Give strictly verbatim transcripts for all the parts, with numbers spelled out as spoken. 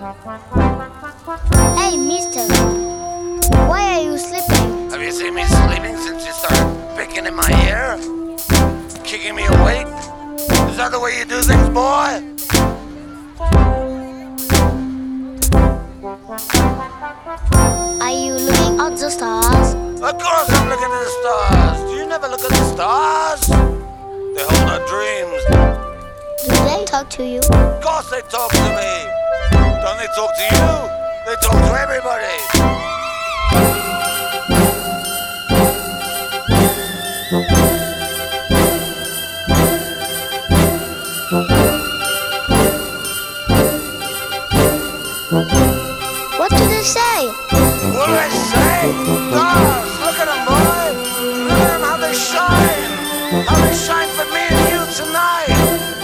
Hey, mister, why are you sleeping? Have you seen me sleeping since you started picking in my ear? Kicking me awake? Is that the way you do things, boy? Are you looking at the stars? Of course I'm looking at the stars. Do you never look at the stars? They hold our dreams. Do they talk to you? Of course they talk to me. Don't they talk to you? They talk to everybody. What do they say? What do I say? Stars! Look at them, boy! Look at them, how they shine! How they shine for me and you tonight!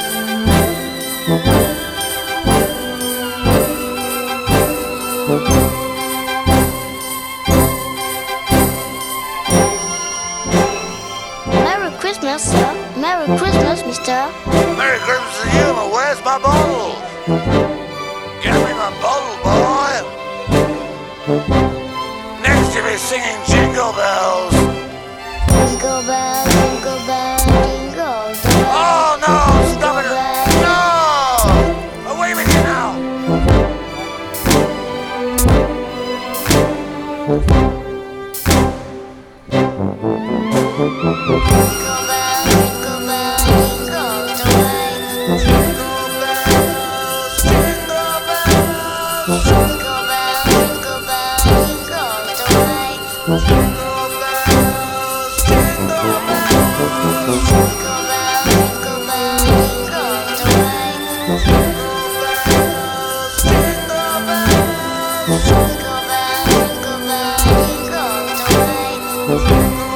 Merry Christmas, sir. Merry Christmas, mister. Merry Christmas to you, but where's my bottle? Get me my bottle, boy! Next you'll be singing Jingle Bells. Jingle bell, jingle bell, jingle all the way. Oh no, stop it! No! Away with you now! Jingle bell, jingle bell, jingle all the way. Jingle bells, jingle bells, Jingle bell, jingle bell, jingle all the way. jingle bells, jingle bells, Jingle bell, jingle bell, jingle all the way. jingle bells, jingle bells, Jingle bell, jingle bell, jingle all the way. jingle